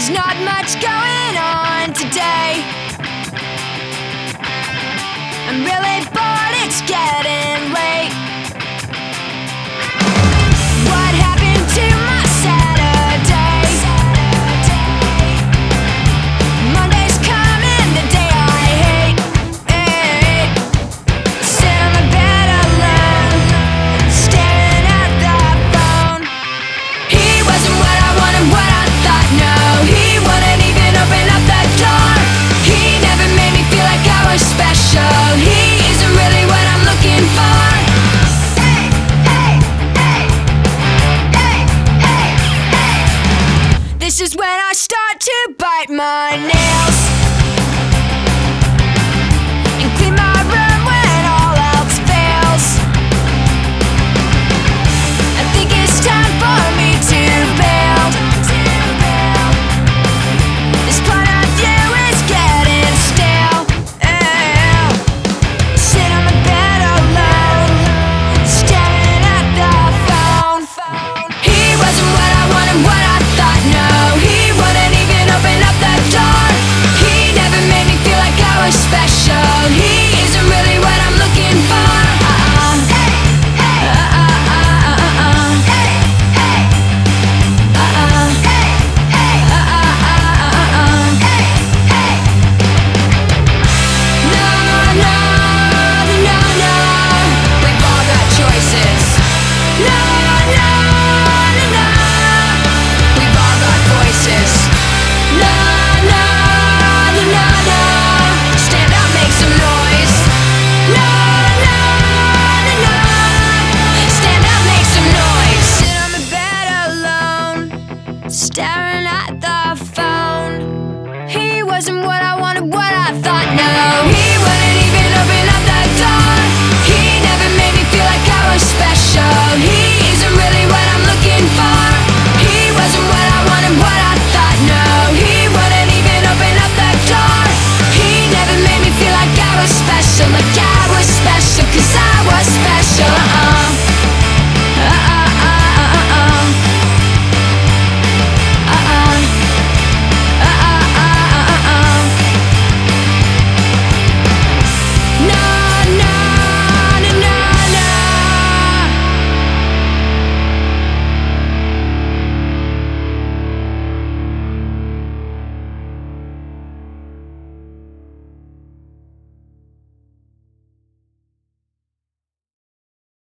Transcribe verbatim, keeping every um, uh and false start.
There's not much going on today. I'm really bored, it's getting late. What happened to my Saturday? Monday's coming, the day I hate. Hey. Sit on the bed alone, staring at the phone. He wasn't what I wanted, what I thought, no. He wouldn't even open up the door. He never made me feel like I was special. He isn't really what I'm looking for. Hey, hey, hey, hey, hey, hey. This is when I start to bite my